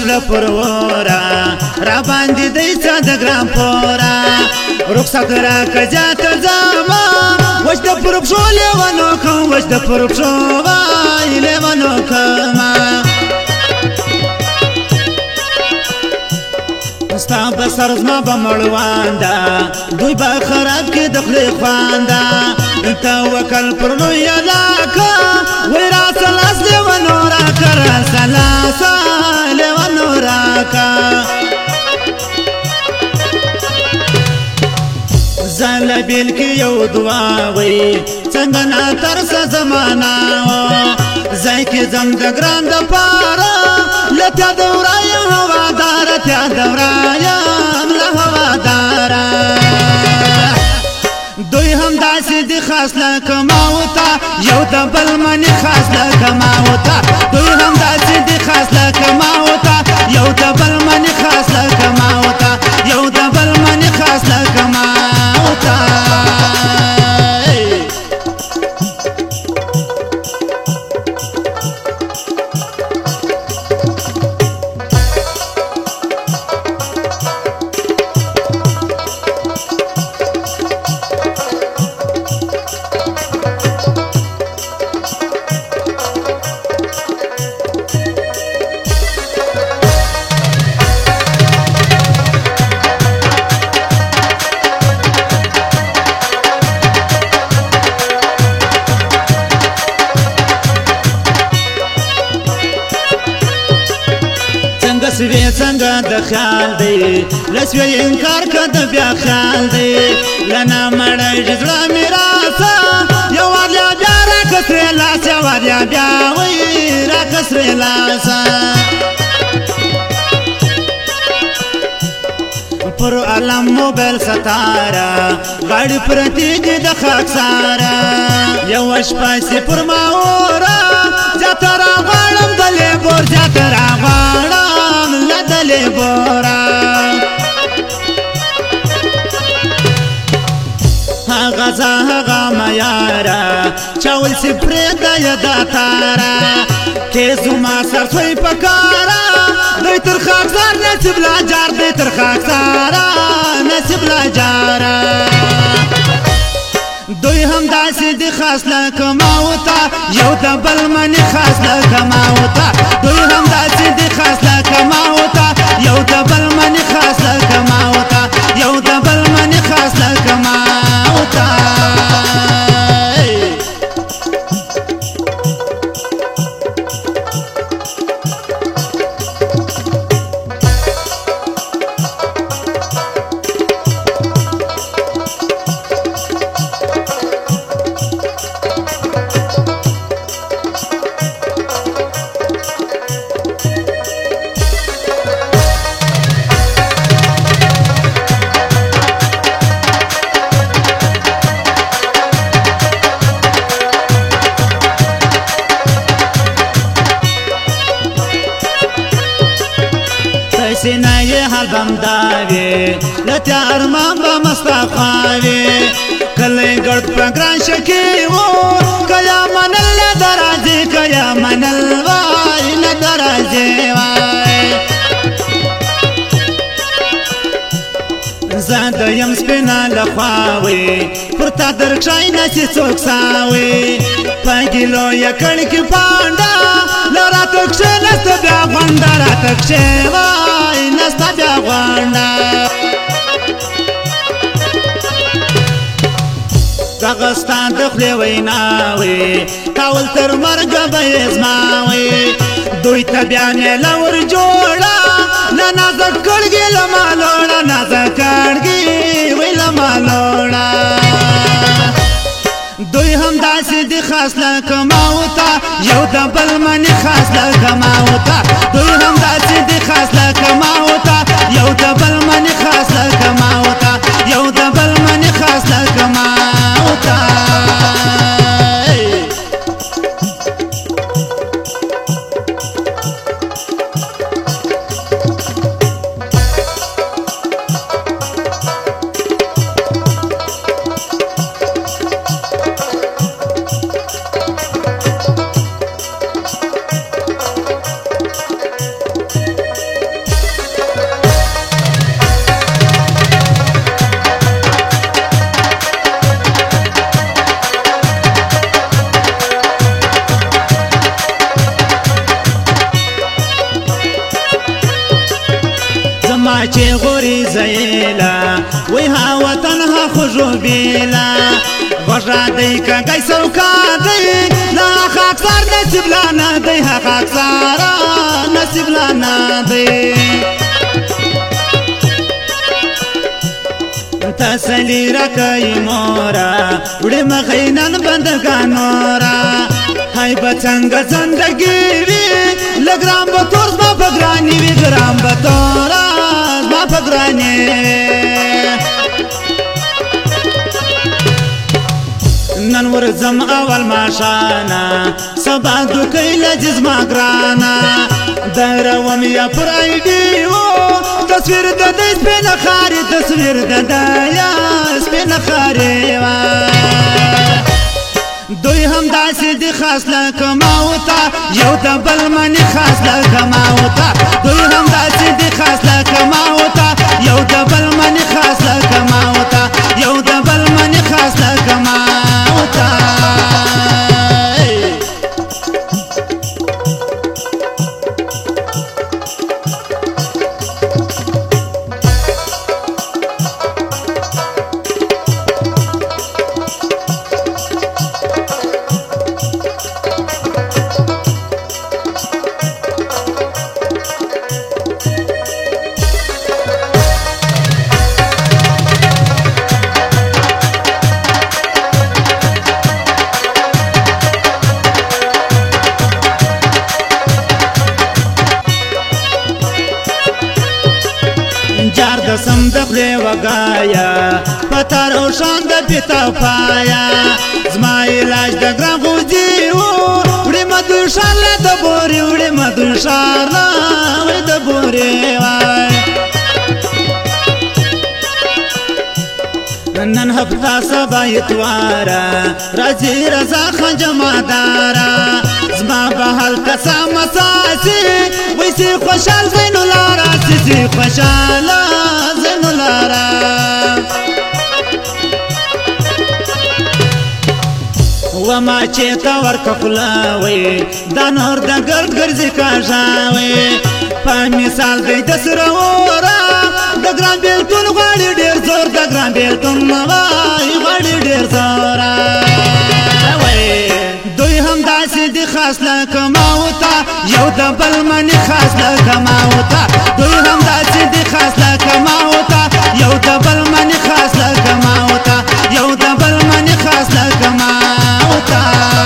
زړه پرورا را باندې دی څه د ګرام پورا رخصت راکړه جاته ځما وش د پر پښو لیونو کوم وش د پر پښو وای لیونو کوم ستا به سر زما به مړوانده دوی به خراب کې د خولې خوانده توکل پر لوی علاقه وی راسه لاس لیونو راکه راسه لاسه لیونو راکه زاله بیل کې یو دعا وی څنګه نه ترسه زمانه ځای کې ځم د ګران دپاره لته دوره یم هواداره تیا دوره یم له هواداره دوی هم داسې دي خاص لکه ما وته یو د بل منې خاص لکه ما وته دوی هم داسې دي خاص لکه ما وته یو د بل منې خاص لکه ما وته یو د بل منې خاص لکه ما وته سوی څنګه د خیال دی لسوی انکار کده بیا خیال دی لنا مړی زړه مې راسه یو واریا بیا راکسرې لاس یو واریا بیا وی راکسرې لاسه پر علم موبایل ستاره غاړې پرتې دي د خاکساره یو شپه سي پر ما اوره زیاته راغواړم د لیبور زیاته راغواړم لدلې بورا هغه زه هغه میاره چاول سي پرېږده یاده تاره کې زما سر سوی په کاره دوی تر خاکسار نصیب لاجار دوی تر خاکساره نصیب لاجاره دوی هم داسې دي خاص لکه ما وته یو د بل منې خاص لکه ما وته دوی هم داسې دي خاص لکه ما وته یو د بل منې خاص لکه ما وته یو د بل منې خاص لکه ما وته سینه یې حال بم داوي لته ارمان به مستخاوي کله ګړد په ګران شکی وو کیا منل درازي کیا منل وای نه درازي وای زاد یم سپینا لخواوي پرتا درښای نشي څوک ساوي پګیلو یا کړ کې پاندا لرا تکشه نست بیا غونډه را تکشه وای نست بیا غونډه دغستان د خولې ویناوي تاول تر مرګه به ازماوي دوی ته بیا نه لور جوړه نه نازک کړګي لما لوړه نازک کړګي وی لما لوړه دوی هم داسې دي خاص لکه ما وته یو د بل منې خاص لکه ما وته دوی هم داسې دي خاص لکه ما وته یو د بل منې خاص لکه ما وته یو د بل منې خاص لکه ما وته ما چې غوري زیلا وی ها وطن ها خوشو بیلا غوشا دی که گئی سوکا دی لا خاکسار نصیب لانا دی ها خاکسارا نصیب لانا دی تسلی رکای مورا وڑی مخینن بندگانورا های بچنگ زندگی وی لگرام بطور ما پگرانی وی گرام بطور ما پگرانی نن ورزم اول ماشانا سبا دوکی لجز ما گرانا دروم یا پرائی دیو تصویر دادا سپین خاری تصویر دادا یا سپین خاری دوی هم داسی دی خاص لکماوتا یو دا بلمانی خاص لکماوتا دوی هم داسی دی خاص لکماوتا یو دا بلمانی خاص لکماوتا یو دا بلمانی خاص لکماوتا جار دسم دخلی وگایا پتر او شان د پیتا پایا زما علاج د ګرام خوځي وړي مدو شار د بوري وړي مدو شار د بوري وای نن هفتا سبا اتوارا راځي رضا خان جمادارا زما بحال قسم اساسي ويسي خوشال زينو لارا سيسي خوشال زينو لارا وما چې تا ورکفلاوي دا نور د ګرد ګرځي کاژاوي په مثال دی د سره ورا د ګران بیلتون غواړي ډېر زور د ګران بیلتون وای غواړي ډېر زور دوی هم داسې دي خاص لکماوتا یو د بلمنې خاص لکماوتا دوی هم داسې دي خاص لکماوتا یو د بلمنې خاص لکماوتا یو د بلمنې خاص لکماوتا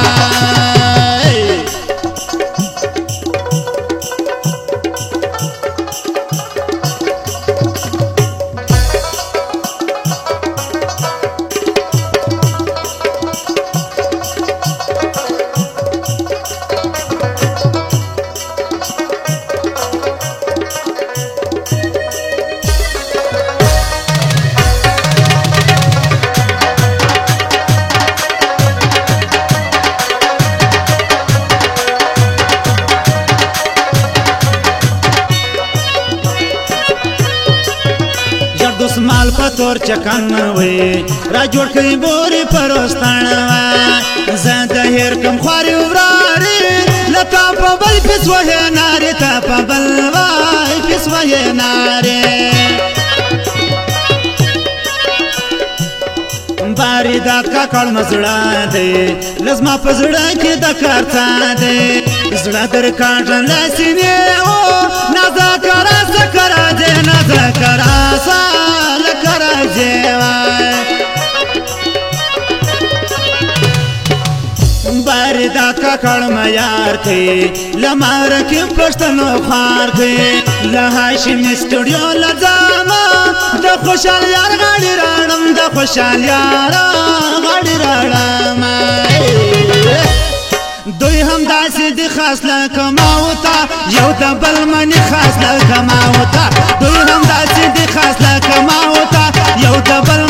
مال پتور چکن وی را جوړ کړي بوري پرستان زه د هر کم خوري وراري لتا په بل پس وه ناري تا په بل وای پس وه ناري باري دا کاکل مزړه دی لزما پزړه کې د کارتا دی زړه در کاټن لاسینه او نذکر ذکر دې نذکر باری دا ککڑ میار تھی لمار کی پشتنو خار تھی لہاشم اسٹوڈیو لزاما دا خوشحال یار غاڑی راڑم دا خوشحال یار غاڑی راڑم دوی هم داسی دی خاص لکماوتا یو دا بلمنی خاص لکماوتا دوی هم داسی دی خاص لکماوتا یو دا بلمنی